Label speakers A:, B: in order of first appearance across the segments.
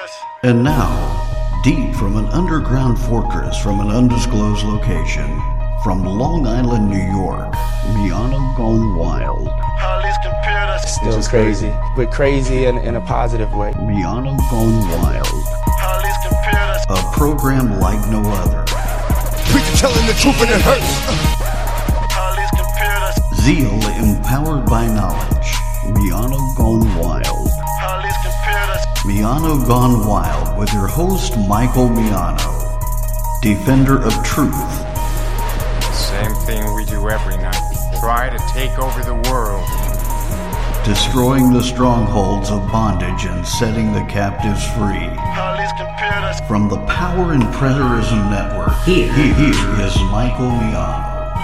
A: And now, deep from an underground fortress from an undisclosed location, from Long Island, New York, Miano Gone Wild.
B: Still crazy, but crazy in a positive way.
A: Miano Gone Wild. A program like no other.
C: Preacher telling the truth and it hurts.
A: Zeal empowered by knowledge. Miano Gone Wild. Miano Gone Wild with your host Michael Miano, defender of truth.
D: Same thing we do every night. Try to take over the world.
A: Destroying the strongholds of bondage and setting the captives free. From the Power and Preterism Network, he is Michael Miano.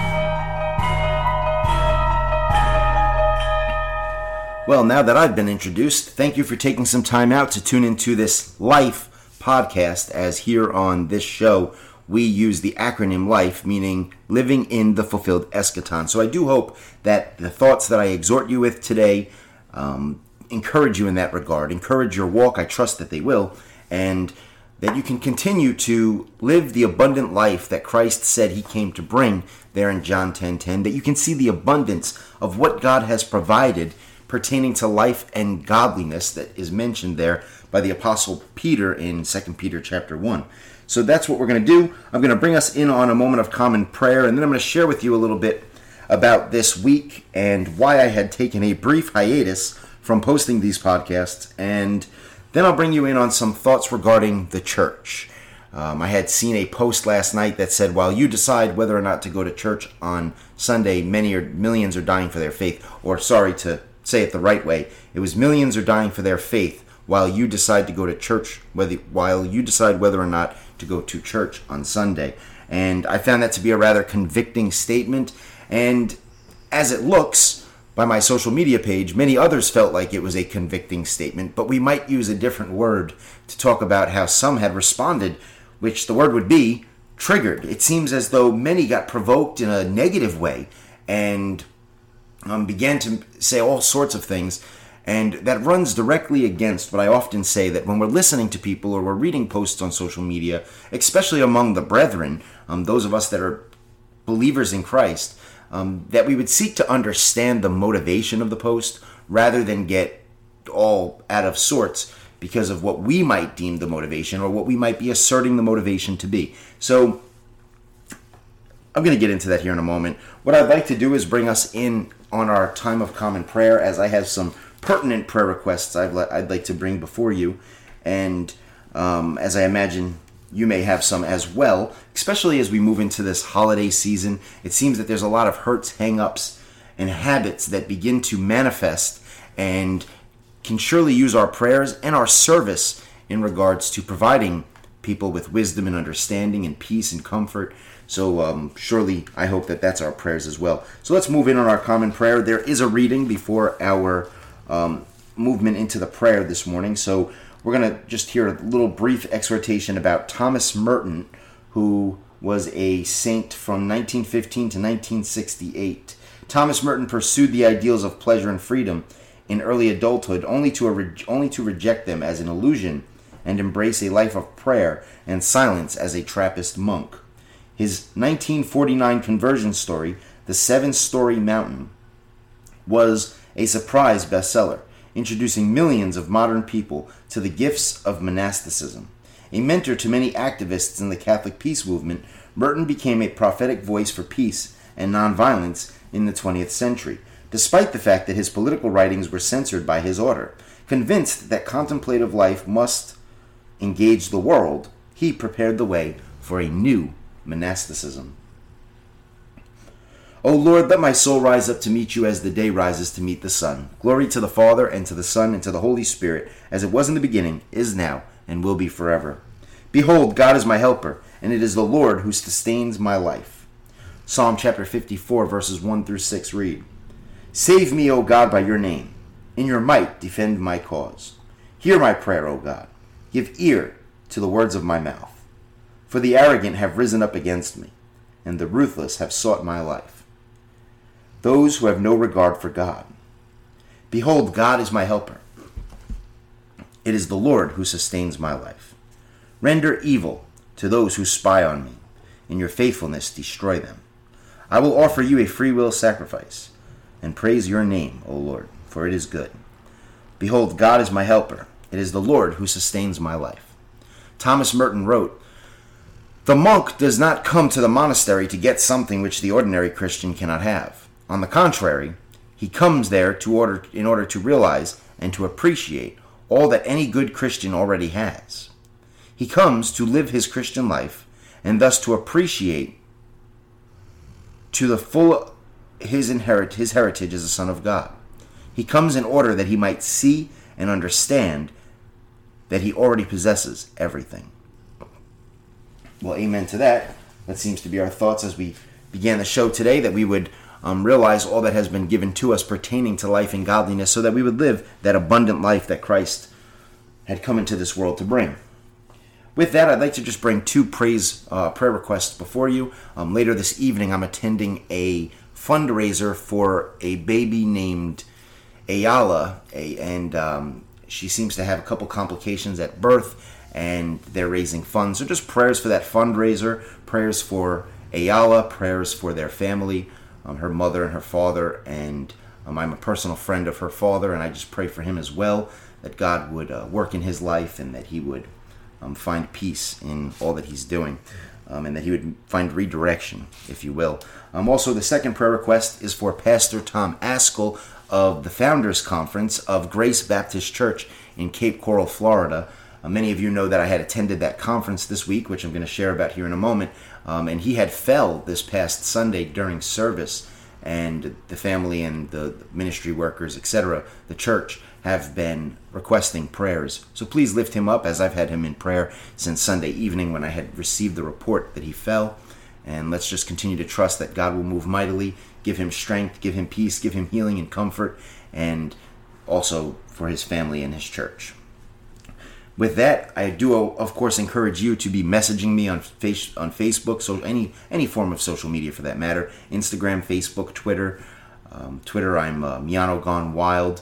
E: Well, now that I've been introduced, thank you for taking some time out to tune into this LIFE podcast, as here on this show, we use the acronym LIFE, meaning living in the fulfilled eschaton. So I do hope that the thoughts that I exhort you with today encourage you in that regard, encourage your walk. I trust that they will, and that you can continue to live the abundant life that Christ said he came to bring there in John 10:10, that you can see the abundance of what God has provided pertaining to life and godliness that is mentioned there by the Apostle Peter in 2 Peter chapter 1. So that's what we're going to do. I'm going to bring us in on a moment of common prayer, and then I'm going to share with you a little bit about this week and why I had taken a brief hiatus from posting these podcasts, and then I'll bring you in on some thoughts regarding the church. I had seen a post last night that said, while you decide whether or not to go to church on Sunday, millions are dying for their faith. Or, sorry to say it the right way, it was millions are dying for their faith while you decide to go to church, while you decide whether or not to go to church on Sunday. And I found that to be a rather convicting statement. And as it looks, by my social media page, many others felt like it was a convicting statement, but we might use a different word to talk about how some had responded, which the word would be triggered. It seems as though many got provoked in a negative way and began to say all sorts of things, and that runs directly against what I often say, that when we're listening to people or we're reading posts on social media, especially among the brethren, those of us that are believers in Christ, that we would seek to understand the motivation of the post rather than get all out of sorts because of what we might deem the motivation or what we might be asserting the motivation to be. So I'm going to get into that here in a moment. What I'd like to do is bring us in on our time of common prayer, as I have some pertinent prayer requests I'd like to bring before you, and as I imagine you may have some as well, especially as we move into this holiday season. It seems that there's a lot of hurts, hang-ups, and habits that begin to manifest and can surely use our prayers and our service in regards to providing people with wisdom and understanding and peace and comfort. So surely I hope that that's our prayers as well. So let's move in on our common prayer. There is a reading before our movement into the prayer this morning. So we're going to just hear a little brief exhortation about Thomas Merton, who was a saint from 1915 to 1968. Thomas Merton pursued the ideals of pleasure and freedom in early adulthood, only to reject them as an illusion and embrace a life of prayer and silence as a Trappist monk. His 1949 conversion story, The Seven-Story Mountain, was a surprise bestseller, introducing millions of modern people to the gifts of monasticism. A mentor to many activists in the Catholic peace movement, Merton became a prophetic voice for peace and nonviolence in the 20th century, despite the fact that his political writings were censored by his order. Convinced that contemplative life must engage the world, he prepared the way for a new monasticism. O Lord, let my soul rise up to meet you as the day rises to meet the sun. Glory to the Father, and to the Son, and to the Holy Spirit, as it was in the beginning, is now, and will be forever. Behold, God is my helper, and it is the Lord who sustains my life. Psalm chapter 54, verses 1 through 6 read, Save me, O God, by your name. In your might defend my cause. Hear my prayer, O God. Give ear to the words of my mouth. For the arrogant have risen up against me, and the ruthless have sought my life. Those who have no regard for God. Behold, God is my helper. It is the Lord who sustains my life. Render evil to those who spy on me. In your faithfulness destroy them. I will offer you a freewill sacrifice, and praise your name, O Lord, for it is good. Behold, God is my helper. It is the Lord who sustains my life. Thomas Merton wrote, "The monk does not come to the monastery to get something which the ordinary Christian cannot have. On the contrary, he comes there in order to realize and to appreciate all that any good Christian already has. He comes to live his Christian life and thus to appreciate to the full his heritage as a son of God. He comes in order that he might see and understand that he already possesses everything." Well, amen to that. That seems to be our thoughts as we began the show today, that we would realize all that has been given to us pertaining to life and godliness, so that we would live that abundant life that Christ had come into this world to bring. With that, I'd like to just bring two prayer requests before you. Later this evening, I'm attending a fundraiser for a baby named Ayala, and she seems to have a couple complications at birth, and they're raising funds. So just prayers for that fundraiser, prayers for Ayala, prayers for their family, her mother and her father, and I'm a personal friend of her father, and I just pray for him as well, that God would work in his life, and that he would find peace in all that he's doing, and that he would find redirection, if you will. Also, the second prayer request is for Pastor Tom Askell of the Founders Conference of Grace Baptist Church in Cape Coral, Florida. Many of you know that I had attended that conference this week, which I'm going to share about here in a moment, and he had fell this past Sunday during service, and the family and the ministry workers, etc., the church, have been requesting prayers. So please lift him up, as I've had him in prayer since Sunday evening when I had received the report that he fell. And let's just continue to trust that God will move mightily, give him strength, give him peace, give him healing and comfort, and also for his family and his church. With that, I do, of course, encourage you to be messaging me on Facebook, so any form of social media for that matter, Instagram, Facebook, Twitter. Twitter, I'm Miano Gone Wild.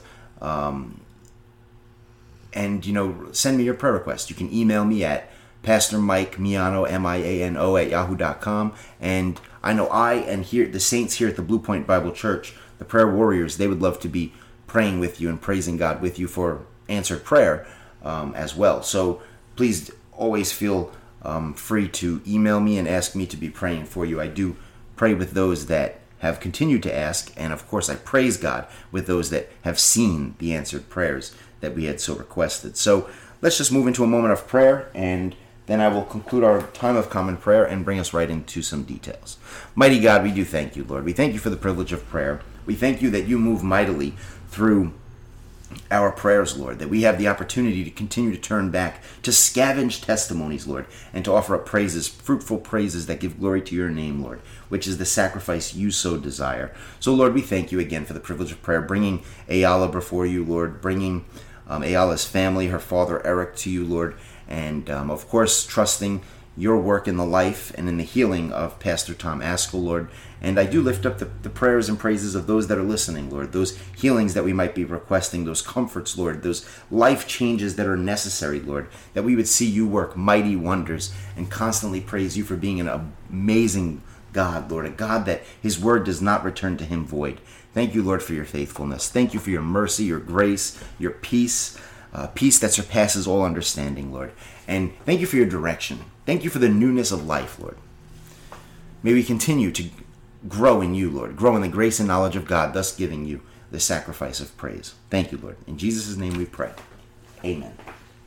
E: And, send me your prayer request. You can email me at Pastor Mike Miano, Miano, @yahoo.com. And I know the saints here at the Blue Point Bible Church, the prayer warriors, they would love to be praying with you and praising God with you for answered prayer as well. So please always feel free to email me and ask me to be praying for you. I do pray with those that have continued to ask, and of course I praise God with those that have seen the answered prayers that we had so requested. So let's just move into a moment of prayer, and then I will conclude our time of common prayer and bring us right into some details. Mighty God, we do thank you, Lord. We thank you for the privilege of prayer. We thank you that you move mightily through our prayers, Lord, that we have the opportunity to continue to turn back, to scavenge testimonies, Lord, and to offer up praises, fruitful praises that give glory to your name, Lord, which is the sacrifice you so desire. So, Lord, we thank you again for the privilege of prayer, bringing Ayala before you, Lord, bringing Ayala's family, her father, Eric, to you, Lord, and, of course, trusting your work in the life and in the healing of Pastor Tom Askell, Lord. And I do lift up the prayers and praises of those that are listening, Lord, those healings that we might be requesting, those comforts, Lord, those life changes that are necessary, Lord, that we would see you work mighty wonders and constantly praise you for being an amazing God, Lord, a God that his word does not return to him void. Thank you, Lord, for your faithfulness. Thank you for your mercy, your grace, your peace, peace that surpasses all understanding, Lord. And thank you for your direction. Thank you for the newness of life, Lord. May we continue to grow in you, Lord. Grow in the grace and knowledge of God, thus giving you the sacrifice of praise. Thank you, Lord. In Jesus' name we pray. Amen.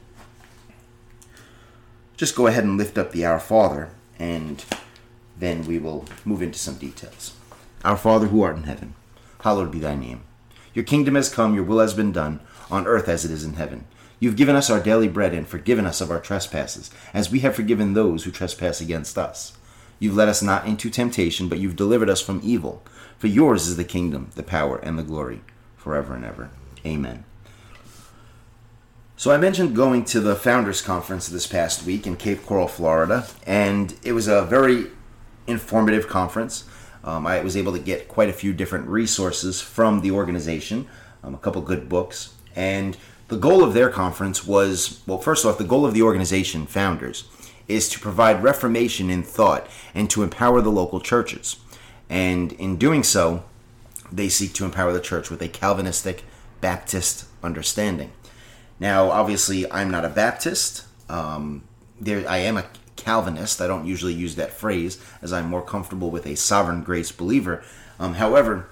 E: Just go ahead and lift up the Our Father, and then we will move into some details. Our Father who art in heaven, hallowed be thy name. Your kingdom has come, your will has been done, on earth as it is in heaven. You've given us our daily bread and forgiven us of our trespasses, as we have forgiven those who trespass against us. You've led us not into temptation, but you've delivered us from evil. For yours is the kingdom, the power, and the glory, forever and ever. Amen. So I mentioned going to the Founders Conference this past week in Cape Coral, Florida, and it was a very informative conference. I was able to get quite a few different resources from the organization, a couple good books, and The goal of their conference was, well, first off, the goal of the organization, Founders, is to provide reformation in thought and to empower the local churches. And in doing so, they seek to empower the church with a Calvinistic Baptist understanding. Now, obviously, I'm not a Baptist. I am a Calvinist. I don't usually use that phrase, as I'm more comfortable with a sovereign grace believer. However,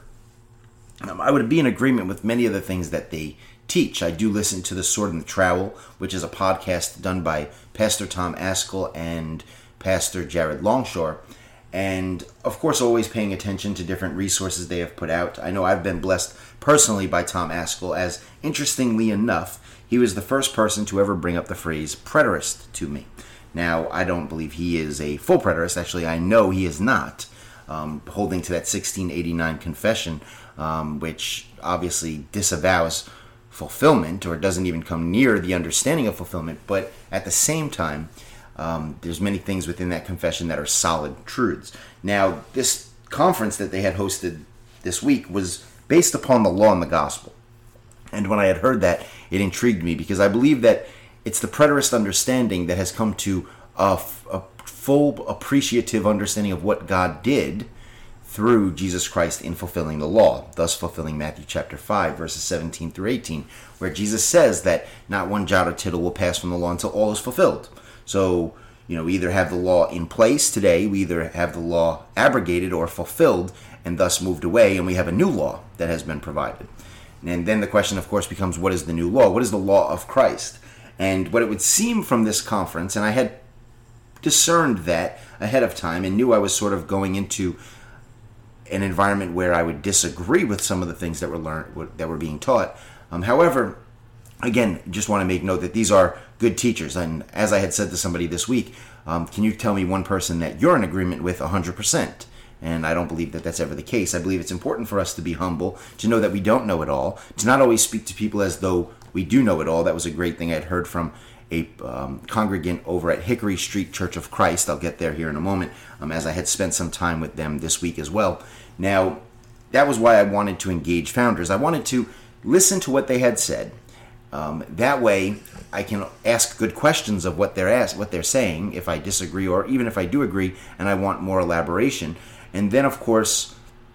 E: I would be in agreement with many of the things that they teach. I do listen to The Sword and the Trowel, which is a podcast done by Pastor Tom Askell and Pastor Jared Longshore. And, of course, always paying attention to different resources they have put out. I know I've been blessed personally by Tom Askell, as, interestingly enough, he was the first person to ever bring up the phrase preterist to me. Now, I don't believe he is a full preterist. Actually, I know he is not, holding to that 1689 confession, which obviously disavows fulfillment, or doesn't even come near the understanding of fulfillment. But at the same time, there's many things within that confession that are solid truths. Now, this conference that they had hosted this week was based upon the law and the gospel. And when I had heard that, it intrigued me, because I believe that it's the preterist understanding that has come to a full appreciative understanding of what God did through Jesus Christ in fulfilling the law, thus fulfilling Matthew chapter 5, verses 17 through 18, where Jesus says that not one jot or tittle will pass from the law until all is fulfilled. So, we either have the law in place today, we either have the law abrogated or fulfilled and thus moved away, and we have a new law that has been provided. And then the question, of course, becomes, what is the new law? What is the law of Christ? And what it would seem from this conference, and I had discerned that ahead of time and knew I was sort of going into an environment where I would disagree with some of the things that were being taught. However, again, just want to make note that these are good teachers. And as I had said to somebody this week, can you tell me one person that you're in agreement with 100%? And I don't believe that that's ever the case. I believe it's important for us to be humble, to know that we don't know it all, to not always speak to people as though we do know it all. That was a great thing I'd heard from a congregant over at Hickory Street Church of Christ. I'll get there here in a moment, as I had spent some time with them this week as well. Now, that was why I wanted to engage Founders. I wanted to listen to what they had said. That way, I can ask good questions of what they're saying, if I disagree, or even if I do agree and I want more elaboration. And then, of course,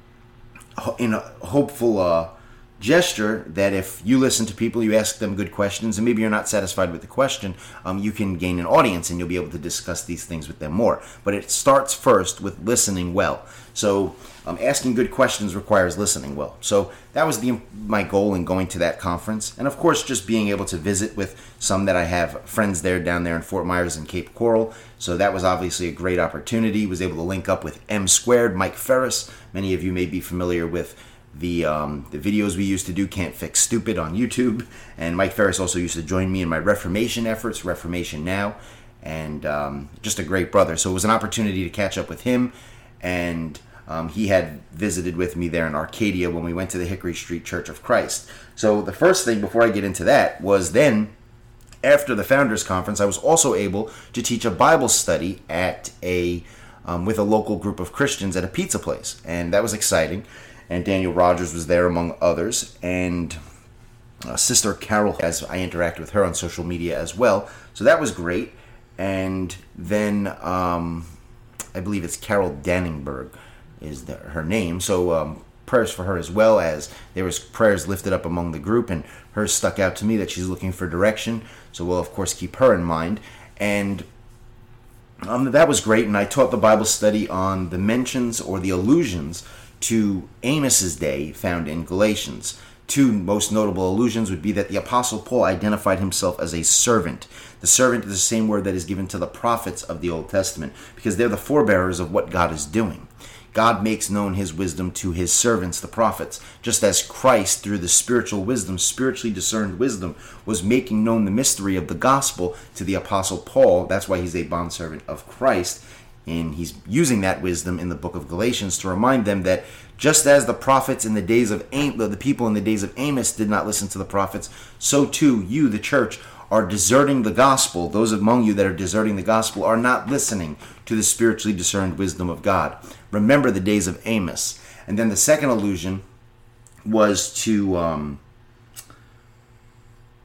E: in a hopeful gesture that if you listen to people, you ask them good questions, and maybe you're not satisfied with the question, you can gain an audience and you'll be able to discuss these things with them more. But it starts first with listening well. So asking good questions requires listening well. So that was my goal in going to that conference. And of course, just being able to visit with some that I have friends down there in Fort Myers and Cape Coral. So that was obviously a great opportunity. Was able to link up with M Squared, Mike Ferris. Many of you may be familiar with the videos we used to do, Can't Fix Stupid, on YouTube. And Mike Ferris also used to join me in my Reformation efforts, Reformation Now. And just a great brother. So it was an opportunity to catch up with him. And he had visited with me there in Arcadia when we went to the Hickory Street Church of Christ. So the first thing, before I get into that, was then, after the Founders Conference, I was also able to teach a Bible study at with a local group of Christians at a pizza place. And that was exciting. And Daniel Rogers was there, among others. And Sister Carol, as I interact with her on social media as well. So that was great. And then I believe it's Carol Danningberg is her name. So prayers for her, as well as there was prayers lifted up among the group, and hers stuck out to me that she's looking for direction. So we'll, of course, keep her in mind. And that was great. And I taught the Bible study on the mentions or the allusions to Amos's day found in Galatians. Two most notable allusions would be that the Apostle Paul identified himself as a servant. The servant is the same word that is given to the prophets of the Old Testament, because they're the forebearers of what God is doing. God makes known his wisdom to his servants, the prophets, just as Christ, through the spiritual wisdom, spiritually discerned wisdom, was making known the mystery of the gospel to the Apostle Paul. That's why he's a bondservant of Christ. And he's using that wisdom in the book of Galatians to remind them that just as the prophets in the days of the people in the days of Amos did not listen to the prophets, so too you, the church, are deserting the gospel. Those among you that are deserting the gospel are not listening to the spiritually discerned wisdom of God. Remember the days of Amos. And then the second allusion was to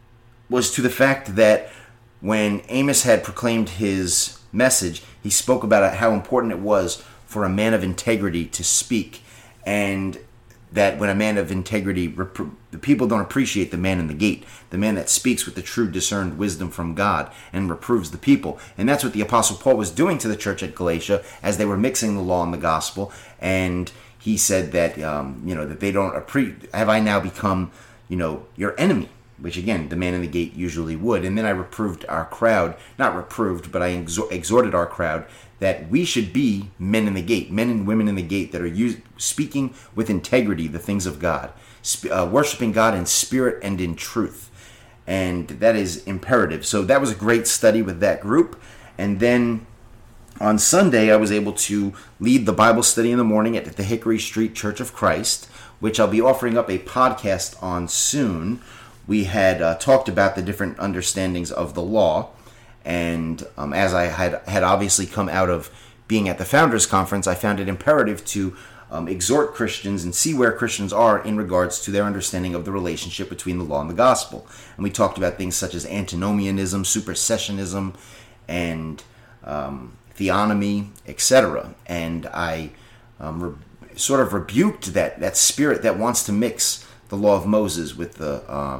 E: was to the fact that when Amos had proclaimed his message, he spoke about how important it was for a man of integrity to speak, and that when a man of integrity, the people don't appreciate the man in the gate, the man that speaks with the true discerned wisdom from God and reproves the people. And that's what the Apostle Paul was doing to the church at Galatia as they were mixing the law and the gospel. And he said that, that they don't have I now become, your enemy, which again, the man in the gate usually would. And then I reproved our crowd, not reproved, but I exhorted our crowd that we should be men in the gate, men and women in the gate that are speaking with integrity the things of God, worshiping God in spirit and in truth. And that is imperative. So that was a great study with that group. And then on Sunday, I was able to lead the Bible study in the morning at the Hickory Street Church of Christ, which I'll be offering up a podcast on soon. We had talked about the different understandings of the law. And as I had obviously come out of being at the Founders Conference, I found it imperative to exhort Christians and see where Christians are in regards to their understanding of the relationship between the law and the gospel. And we talked about things such as antinomianism, supersessionism, and theonomy, etc. And I sort of rebuked that spirit that wants to mix the law of Moses with the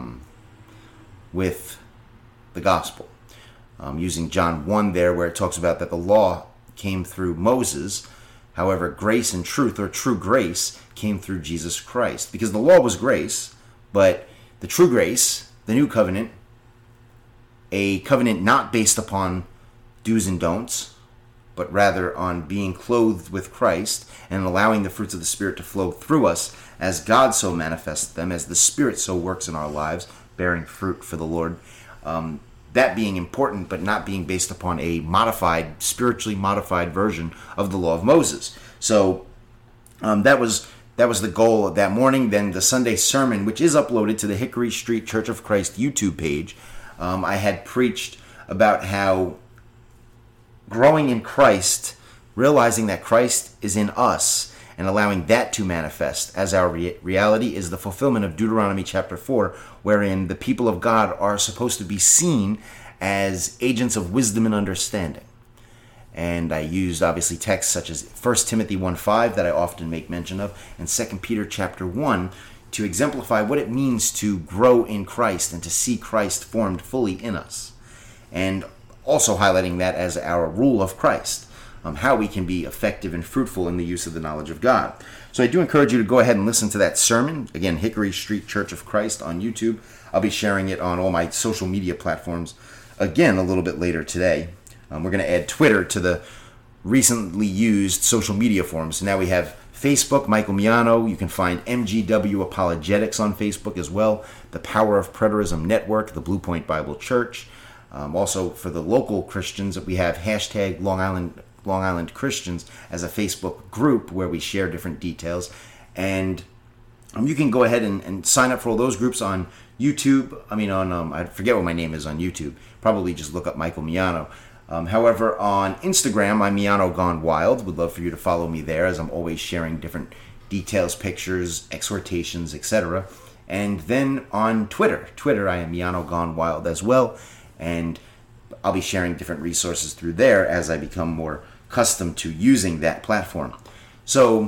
E: gospel. Using John 1 there, where it talks about that the law came through Moses. However, grace and truth, or true grace, came through Jesus Christ. Because the law was grace, but the true grace, the new covenant, a covenant not based upon do's and don'ts, but rather on being clothed with Christ and allowing the fruits of the Spirit to flow through us as God so manifests them, as the Spirit so works in our lives, bearing fruit for the Lord. That being important, but not being based upon a spiritually modified version of the law of Moses. So that was the goal of that morning. Then the Sunday sermon, which is uploaded to the Hickory Street Church of Christ YouTube page, I had preached about how growing in Christ, realizing that Christ is in us, and allowing that to manifest as our reality is the fulfillment of Deuteronomy chapter 4, wherein the people of God are supposed to be seen as agents of wisdom and understanding. And I used, obviously, texts such as 1 Timothy 1:5 that I often make mention of, and 2 Peter chapter 1 to exemplify what it means to grow in Christ and to see Christ formed fully in us. And also highlighting that as our rule of Christ. How we can be effective and fruitful in the use of the knowledge of God. So I do encourage you to go ahead and listen to that sermon. Again, Hickory Street Church of Christ on YouTube. I'll be sharing it on all my social media platforms again a little bit later today. We're going to add Twitter to the recently used social media forums. So now we have Facebook, Michael Miano. You can find MGW Apologetics on Facebook as well. The Power of Preterism Network, the Blue Point Bible Church. Also for the local Christians, we have hashtag Long Island Christians as a Facebook group where we share different details. And you can go ahead and sign up for all those groups on YouTube. I forget what my name is on YouTube. Probably just look up Michael Miano. However, on Instagram, I'm Miano Gone Wild. Would love for you to follow me there, as I'm always sharing different details, pictures, exhortations, etc. And then on Twitter, I am Miano Gone Wild as well. And I'll be sharing different resources through there as I become more accustomed to using that platform. So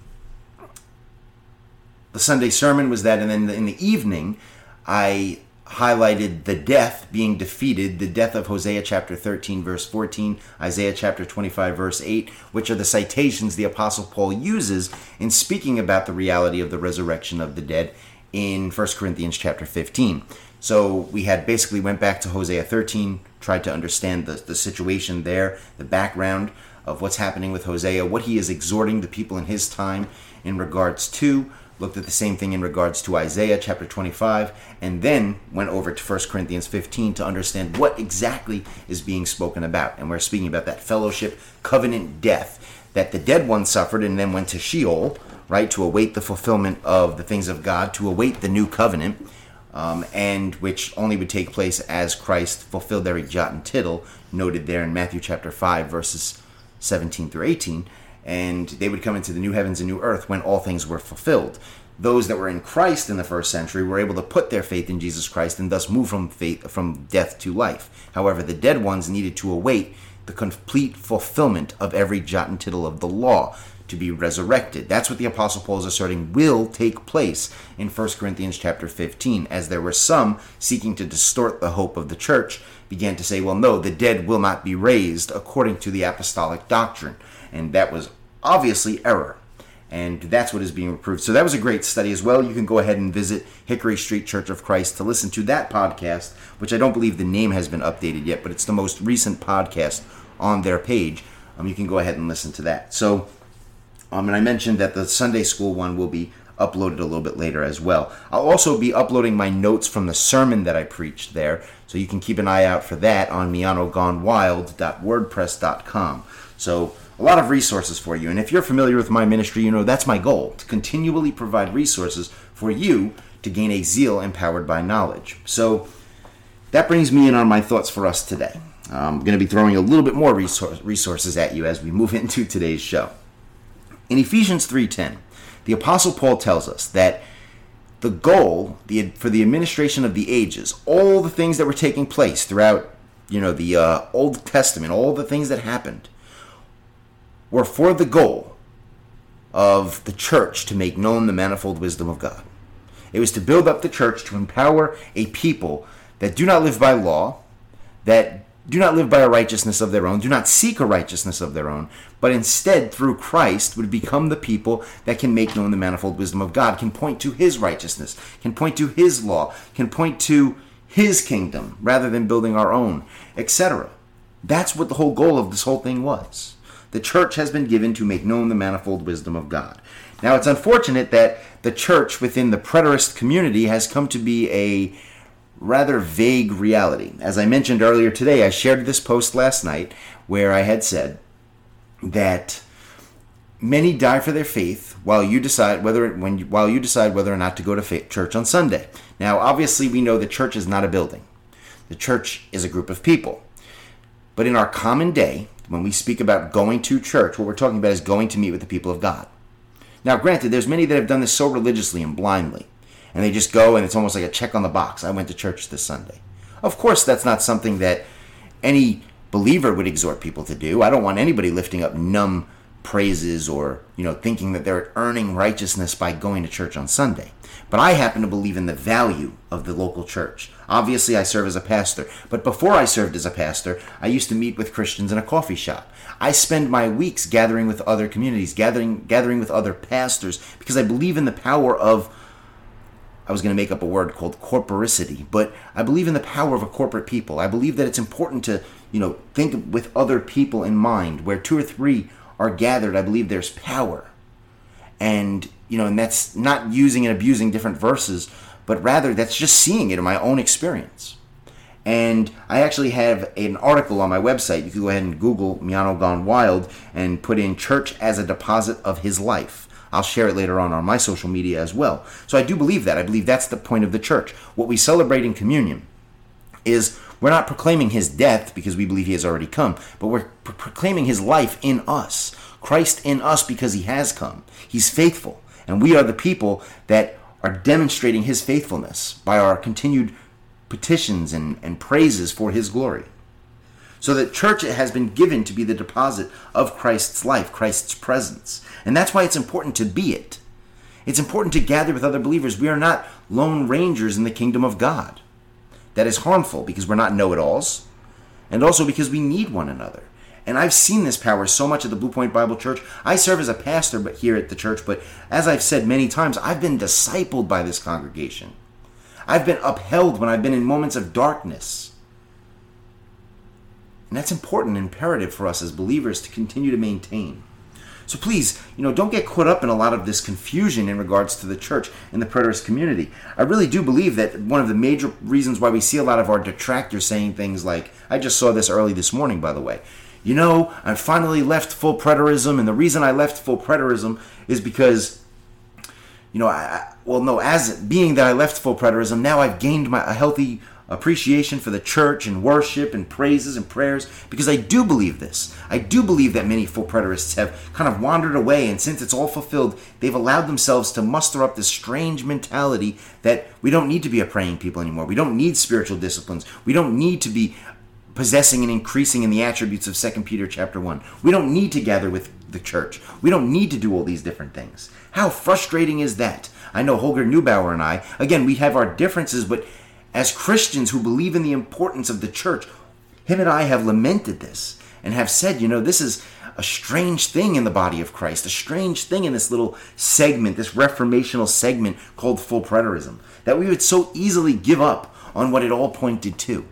E: the Sunday sermon was that, and then in the evening I highlighted the death being defeated, the death of Hosea chapter 13 verse 14, Isaiah chapter 25 verse 8, which are the citations the Apostle Paul uses in speaking about the reality of the resurrection of the dead in 1 Corinthians chapter 15. So we had basically went back to Hosea 13, tried to understand the situation there, the background of what's happening with Hosea, what he is exhorting the people in his time in regards to, looked at the same thing in regards to Isaiah chapter 25, and then went over to 1 Corinthians 15 to understand what exactly is being spoken about. And we're speaking about that fellowship, covenant death, that the dead one suffered and then went to Sheol, right, to await the fulfillment of the things of God, to await the new covenant, and which only would take place as Christ fulfilled every jot and tittle, noted there in Matthew chapter 5, verses 17 through 18, and they would come into the new heavens and new earth when all things were fulfilled. those that were in Christ in the first century were able to put their faith in Jesus Christ and thus move from death to life. However, the dead ones needed to await the complete fulfillment of every jot and tittle of the law to be resurrected. That's what the Apostle Paul is asserting will take place in 1 Corinthians chapter 15, as there were some seeking to distort the hope of the church, began to say, well, no, the dead will not be raised according to the apostolic doctrine. And that was obviously error. And that's what is being reproved. So that was a great study as well. You can go ahead and visit Hickory Street Church of Christ to listen to that podcast, which I don't believe the name has been updated yet, but it's the most recent podcast on their page. You can go ahead and listen to that. So, and I mentioned that the Sunday school one will be uploaded a little bit later as well. I'll also be uploading my notes from the sermon that I preached there, so you can keep an eye out for that on mianogonewild.wordpress.com. So, a lot of resources for you. And if you're familiar with my ministry, you know that's my goal, to continually provide resources for you to gain a zeal empowered by knowledge. So that brings me in on my thoughts for us today. I'm going to be throwing a little bit more resources at you as we move into today's show. In Ephesians 3:10, the Apostle Paul tells us that the goal for the administration of the ages, all the things that were taking place throughout, the Old Testament, all the things that happened, were for the goal of the church to make known the manifold wisdom of God. It was to build up the church, to empower a people that do not live by law, that do not live by a righteousness of their own, do not seek a righteousness of their own, but instead, through Christ, would become the people that can make known the manifold wisdom of God, can point to his righteousness, can point to his law, can point to his kingdom, rather than building our own, etc. That's what the whole goal of this whole thing was. The church has been given to make known the manifold wisdom of God. Now, it's unfortunate that the church within the preterist community has come to be a rather vague reality. As I mentioned earlier today, I shared this post last night where I had said that many die for their faith while you decide whether or not to go to church on Sunday. Now, obviously, we know the church is not a building. The church is a group of people. But in our common day, when we speak about going to church, what we're talking about is going to meet with the people of God. Now, granted, there's many that have done this so religiously and blindly, and they just go and it's almost like a check on the box. I went to church this Sunday. Of course, that's not something that any believer would exhort people to do. I don't want anybody lifting up numb praises or, thinking that they're earning righteousness by going to church on Sunday. But I happen to believe in the value of the local church. Obviously, I serve as a pastor. But before I served as a pastor, I used to meet with Christians in a coffee shop. I spend my weeks gathering with other communities, gathering with other pastors, because I believe in the power of, I was going to make up a word called corporicity, but I believe in the power of a corporate people. I believe that it's important to, think with other people in mind. Where 2 or 3 are gathered, I believe there's power. And, and that's not using and abusing different verses, but rather that's just seeing it in my own experience. And I actually have an article on my website. You can go ahead and Google Miano Gone Wild and put in church as a deposit of his life. I'll share it later on my social media as well. So I do believe that. I believe that's the point of the church. What we celebrate in communion is we're not proclaiming his death because we believe he has already come, but we're proclaiming his life in us. Christ in us because he has come. He's faithful. And we are the people that are demonstrating his faithfulness by our continued petitions and praises for his glory. So that church has been given to be the deposit of Christ's life, Christ's presence. And that's why it's important to be it. It's important to gather with other believers. We are not lone rangers in the kingdom of God. That is harmful because we're not know-it-alls, and also because we need one another. And I've seen this power so much at the Blue Point Bible Church. I serve as a pastor here at the church, but as I've said many times, I've been discipled by this congregation. I've been upheld when I've been in moments of darkness. And that's important and imperative for us as believers to continue to maintain. So please, don't get caught up in a lot of this confusion in regards to the church and the preterist community. I really do believe that one of the major reasons why we see a lot of our detractors saying things like, I just saw this early this morning, by the way, I finally left full preterism, and the reason I left full preterism is because, as being that I left full preterism, now I've gained a healthy appreciation for the church and worship and praises and prayers, because I do believe this. I do believe that many full preterists have kind of wandered away, and since it's all fulfilled, they've allowed themselves to muster up this strange mentality that we don't need to be a praying people anymore. We don't need spiritual disciplines. We don't need to be possessing and increasing in the attributes of 2 Peter chapter 1. We don't need to gather with the church. We don't need to do all these different things. How frustrating is that? I know Holger Neubauer and I, again, we have our differences, but as Christians who believe in the importance of the church, him and I have lamented this and have said, this is a strange thing in the body of Christ, a strange thing in this little segment, this reformational segment called full preterism, that we would so easily give up on what it all pointed to.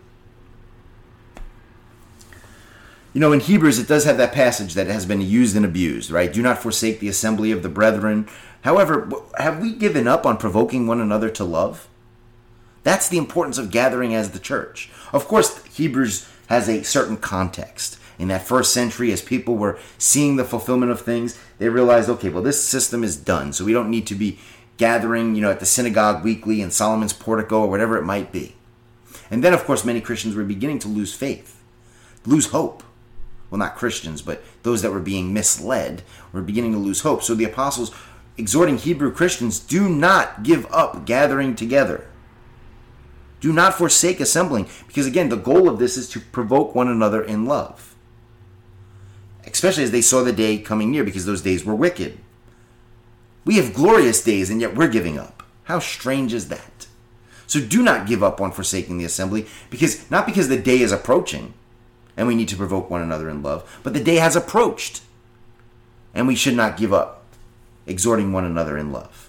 E: In Hebrews, it does have that passage that has been used and abused, right? Do not forsake the assembly of the brethren. However, have we given up on provoking one another to love? That's the importance of gathering as the church. Of course, Hebrews has a certain context. In that first century, as people were seeing the fulfillment of things, they realized, okay, well, this system is done, so we don't need to be gathering, at the synagogue weekly in Solomon's portico or whatever it might be. And then, of course, many Christians were beginning to lose faith, lose hope. Well, not Christians, but those that were being misled were beginning to lose hope. So the apostles exhorting Hebrew Christians, do not give up gathering together. Do not forsake assembling, because again, the goal of this is to provoke one another in love. Especially as they saw the day coming near, because those days were wicked. We have glorious days, and yet we're giving up. How strange is that? So do not give up on forsaking the assembly, not because the day is approaching, and we need to provoke one another in love, but the day has approached, and we should not give up exhorting one another in love.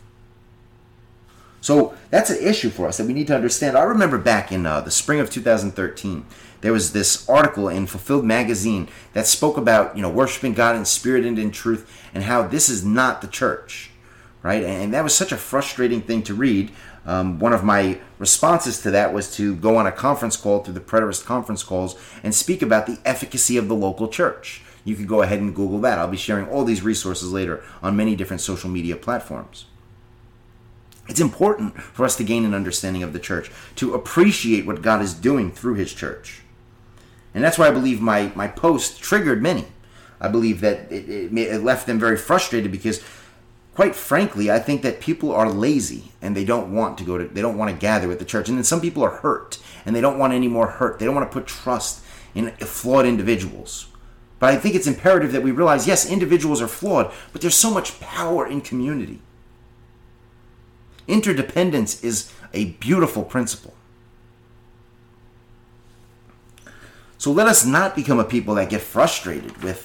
E: So that's an issue for us that we need to understand. I remember back in the spring of 2013, there was this article in Fulfilled magazine that spoke about, worshiping God in spirit and in truth, and how this is not the church, right? And that was such a frustrating thing to read. One of my responses to that was to go on a conference call through the Preterist conference calls and speak about the efficacy of the local church. You can go ahead and Google that. I'll be sharing all these resources later on many different social media platforms. It's important for us to gain an understanding of the church, to appreciate what God is doing through his church. And that's why I believe my post triggered many. I believe that it left them very frustrated because, quite frankly, I think that people are lazy and they don't want to gather with the church. And then some people are hurt and they don't want any more hurt. They don't want to put trust in flawed individuals. But I think it's imperative that we realize, yes, individuals are flawed, but there's so much power in community. Interdependence is a beautiful principle. So let us not become a people that get frustrated with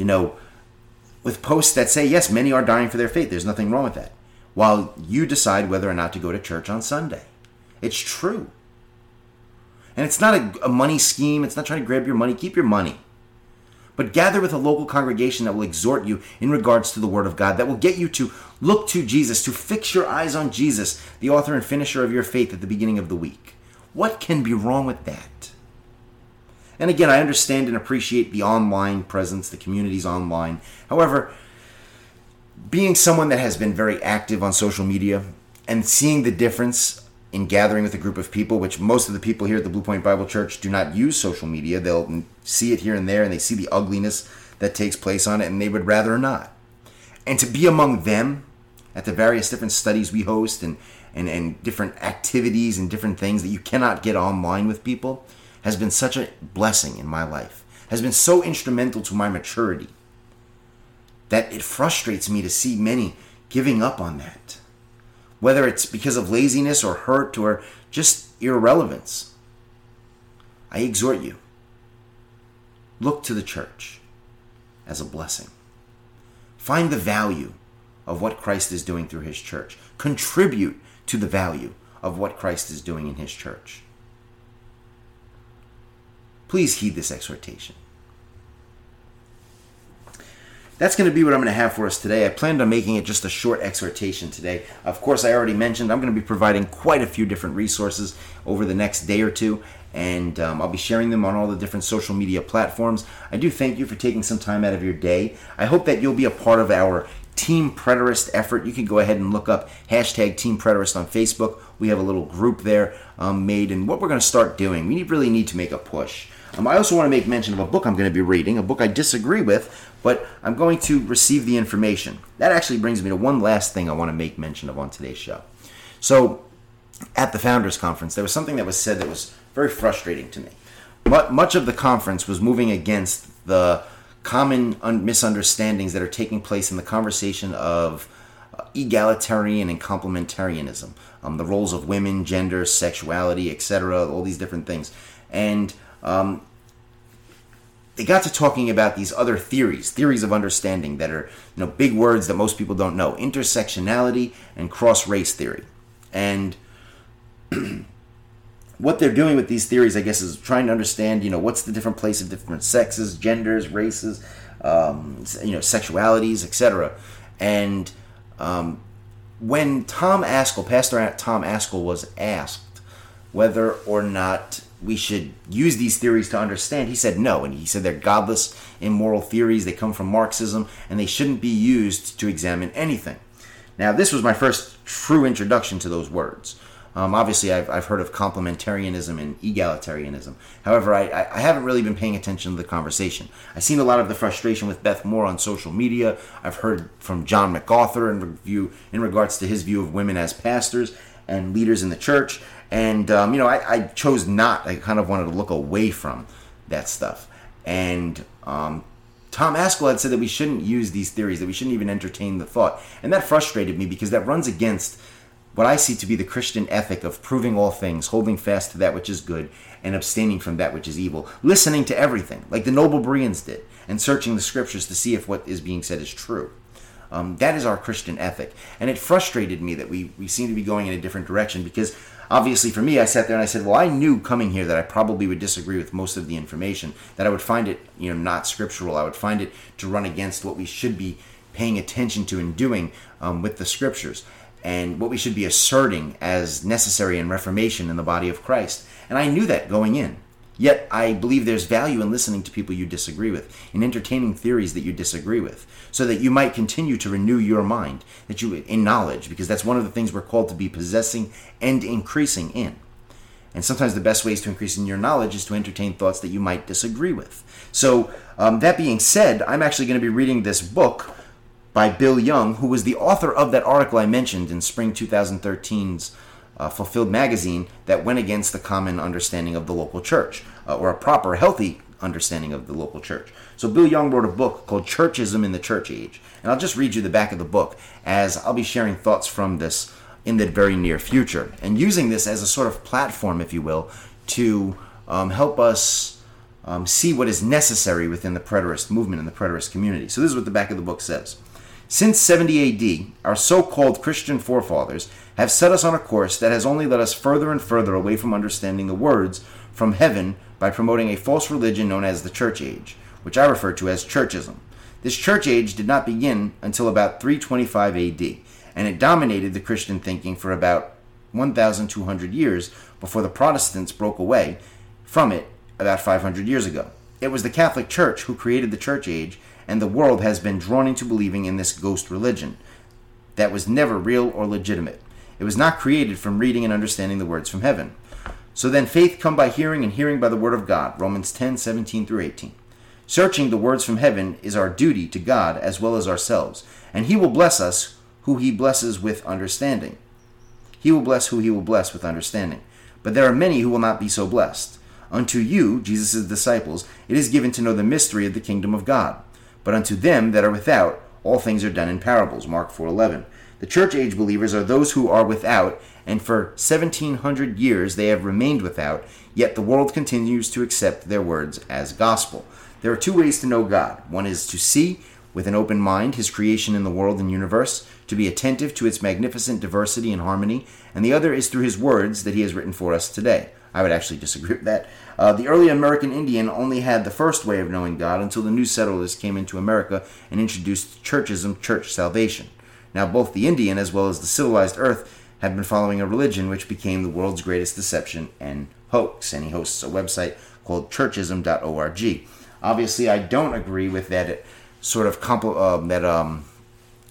E: posts that say, yes, many are dying for their faith. There's nothing wrong with that. While you decide whether or not to go to church on Sunday. It's true. And it's not a money scheme. It's not trying to grab your money. Keep your money. But gather with a local congregation that will exhort you in regards to the Word of God, that will get you to look to Jesus, to fix your eyes on Jesus, the author and finisher of your faith at the beginning of the week. What can be wrong with that? And again, I understand and appreciate the online presence, the communities online. However, being someone that has been very active on social media and seeing the difference in gathering with a group of people, which most of the people here at the Blue Point Bible Church do not use social media. They'll see it here and there, and they see the ugliness that takes place on it, and they would rather not. And to be among them at the various different studies we host and different activities and different things that you cannot get online with people has been such a blessing in my life, has been so instrumental to my maturity, that it frustrates me to see many giving up on that. Whether it's because of laziness or hurt or just irrelevance. I exhort you, look to the church as a blessing. Find the value of what Christ is doing through his church. Contribute to the value of what Christ is doing in his church. Please heed this exhortation. That's going to be what I'm going to have for us today. I planned on making it just a short exhortation today. Of course, I already mentioned I'm going to be providing quite a few different resources over the next day or two, and I'll be sharing them on all the different social media platforms. I do thank you for taking some time out of your day. I hope that you'll be a part of our Team Preterist effort. You can go ahead and look up hashtag Team Preterist on Facebook. We have a little group there made, and what we're going to start doing, we really need to make a push. I also want to make mention of a book I'm going to be reading, a book I disagree with, but I'm going to receive the information. That actually brings me to one last thing I want to make mention of on today's show. So, at the Founders Conference, there was something that was said that was very frustrating to me. Much of the conference was moving against the common misunderstandings that are taking place in the conversation of egalitarian and complementarianism, the roles of women, gender, sexuality, etc., all these different things. And they got to talking about these other theories of understanding that are, big words that most people don't know: intersectionality and cross-race theory. And what they're doing with these theories, I guess, is trying to understand, what's the different place of different sexes, genders, races, sexualities, etc. And when Pastor Tom Ascol was asked whether or not we should use these theories to understand, he said no. And he said they're godless, immoral theories. They come from Marxism, and they shouldn't be used to examine anything. Now, this was my first true introduction to those words. Obviously, I've heard of complementarianism and egalitarianism. However, I haven't really been paying attention to the conversation. I've seen a lot of the frustration with Beth Moore on social media. I've heard from John MacArthur in regards to his view of women as pastors and leaders in the church. And, I chose not. I kind of wanted to look away from that stuff. And Tom Ascol had said that we shouldn't use these theories, that we shouldn't even entertain the thought. And that frustrated me because that runs against what I see to be the Christian ethic of proving all things, holding fast to that which is good, and abstaining from that which is evil, listening to everything, like the noble Bereans did, and searching the scriptures to see if what is being said is true. That is our Christian ethic. And it frustrated me that we seem to be going in a different direction because, obviously, for me, I sat there and I said, well, I knew coming here that I probably would disagree with most of the information, that I would find it, not scriptural. I would find it to run against what we should be paying attention to and doing with the scriptures, and what we should be asserting as necessary in reformation in the body of Christ. And I knew that going in. Yet I believe there's value in listening to people you disagree with, in entertaining theories that you disagree with, so that you might continue to renew your mind in knowledge, because that's one of the things we're called to be possessing and increasing in. And sometimes the best ways to increase in your knowledge is to entertain thoughts that you might disagree with. So that being said, I'm actually going to be reading this book by Bill Young, who was the author of that article I mentioned in spring 2013's Fulfilled magazine that went against the common understanding of the local church, or a proper, healthy understanding of the local church. So Bill Young wrote a book called Churchism in the Church Age. And I'll just read you the back of the book, as I'll be sharing thoughts from this in the very near future, and using this as a sort of platform, if you will, to help us see what is necessary within the preterist movement and the preterist community. So this is what the back of the book says. Since 70 AD, our so-called Christian forefathers have set us on a course that has only led us further and further away from understanding the words from heaven by promoting a false religion known as the Church Age, which I refer to as Churchism. This Church Age did not begin until about 325 AD, and it dominated the Christian thinking for about 1,200 years before the Protestants broke away from it about 500 years ago. It was the Catholic Church who created the Church Age, and the world has been drawn into believing in this ghost religion that was never real or legitimate. It was not created from reading and understanding the words from heaven. So then faith come by hearing, and hearing by the word of God, Romans 10:17-18. Searching the words from heaven is our duty to God as well as ourselves, and he will bless us who he blesses with understanding. He will bless who he will bless with understanding. But there are many who will not be so blessed. Unto you, Jesus' disciples, it is given to know the mystery of the kingdom of God. But unto them that are without, all things are done in parables. Mark 4:11. The church age believers are those who are without, and for 1,700 years they have remained without, yet the world continues to accept their words as gospel. There are two ways to know God. One is to see, with an open mind, his creation in the world and universe, to be attentive to its magnificent diversity and harmony, and the other is through his words that he has written for us today. I would actually disagree with that. The early American Indian only had the first way of knowing God until the new settlers came into America and introduced churchism, church salvation. Now both the Indian as well as the civilized earth have been following a religion which became the world's greatest deception and hoax. And he hosts a website called churchism.org. Obviously, I don't agree with that sort of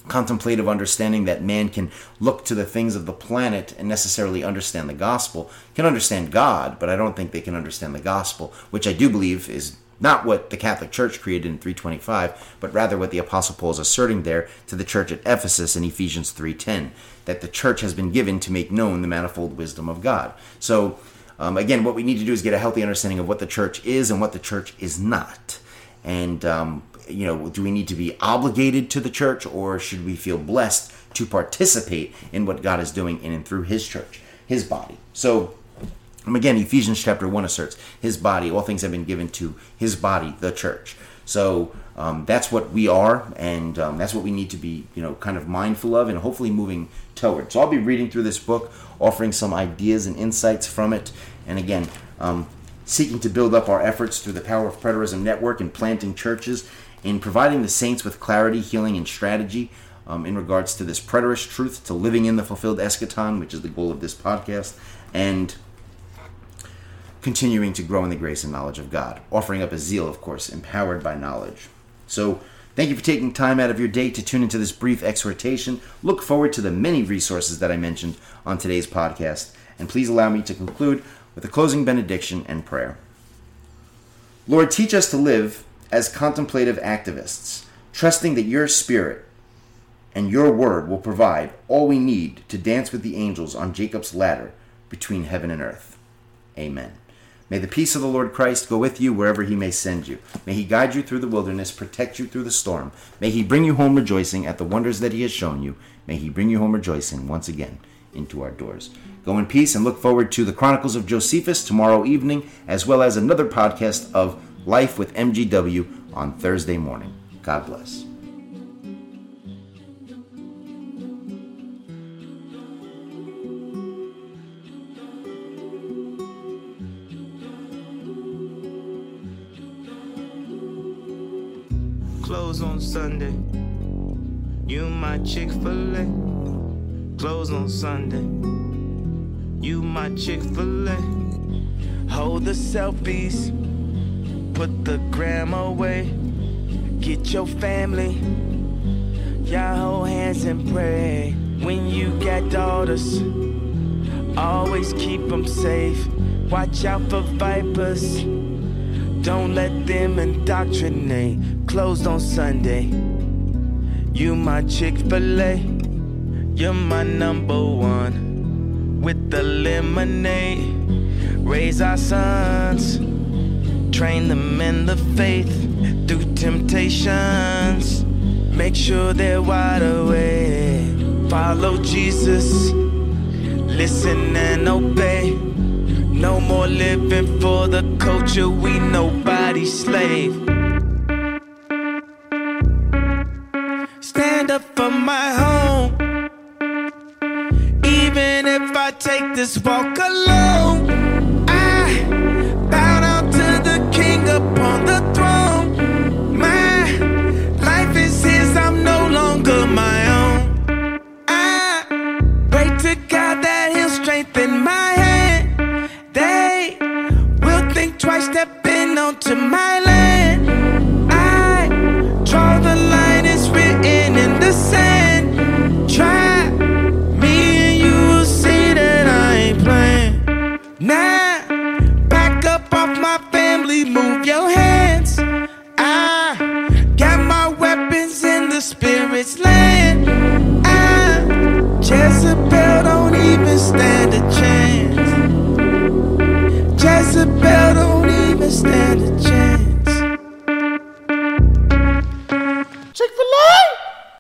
E: contemplative understanding that man can look to the things of the planet and necessarily understand the gospel, can understand God, but I don't think they can understand the gospel, which I do believe is not what the Catholic Church created in 325, but rather what the Apostle Paul is asserting there to the church at Ephesus in Ephesians 3:10, that the church has been given to make known the manifold wisdom of God. So, again, what we need to do is get a healthy understanding of what the church is and what the church is not. And, do we need to be obligated to the church, or should we feel blessed to participate in what God is doing in and through his church, his body? So, again, Ephesians chapter 1 asserts his body, all things have been given to his body, the church. So that's what we are, and that's what we need to be, kind of mindful of and hopefully moving toward. So I'll be reading through this book, offering some ideas and insights from it, and again, seeking to build up our efforts through the Power of Preterism Network and planting churches, in providing the saints with clarity, healing, and strategy in regards to this preterist truth, to living in the fulfilled eschaton, which is the goal of this podcast, and continuing to grow in the grace and knowledge of God, offering up a zeal, of course, empowered by knowledge. So thank you for taking time out of your day to tune into this brief exhortation. Look forward to the many resources that I mentioned on today's podcast, and please allow me to conclude with a closing benediction and prayer. Lord, teach us to live as contemplative activists, trusting that your Spirit and your word will provide all we need to dance with the angels on Jacob's ladder between heaven and earth. Amen. May the peace of the Lord Christ go with you wherever he may send you. May he guide you through the wilderness, protect you through the storm. May he bring you home rejoicing at the wonders that he has shown you. May he bring you home rejoicing once again into our doors. Go in peace and look forward to the Chronicles of Josephus tomorrow evening, as well as another podcast of Life with MGW on Thursday morning. God bless.
B: Close on Sunday, you my Chick-fil-A. Close on Sunday, you my Chick-fil-A. Hold the selfies, put the gram away. Get your family, y'all hold hands and pray. When you got daughters, always keep them safe. Watch out for vipers, don't let them indoctrinate. Closed on Sunday, you my Chick-fil-A. You're my number one. With the lemonade, raise our sons, train them in the faith through temptations. Make sure they're wide awake. Follow Jesus, listen and obey. No more living for the culture, we nobody's slave. Stand up for my home, even if I take this walk alone. I bow down to the King upon the throne. My life is his, I'm no longer my own. I pray to God that he'll strengthen my hand. They will think twice stepping onto my